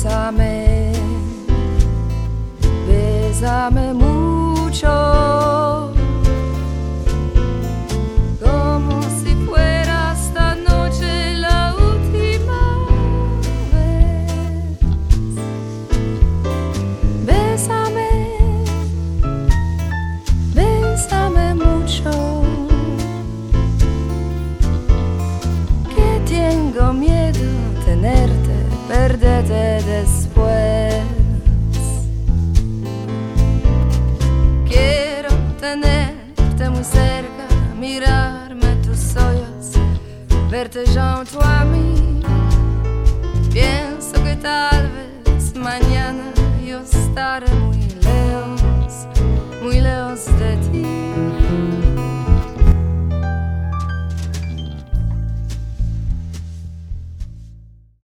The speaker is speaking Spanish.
Bésame, bésame mucho, como si fuera esta noche la última vez. Bésame, bésame mucho, que tengo miedo tenerte, perderte después. Quiero tenerte muy cerca, mirarme tus ojos, verte junto a mí. Pienso que tal vez mañana yo estaré muy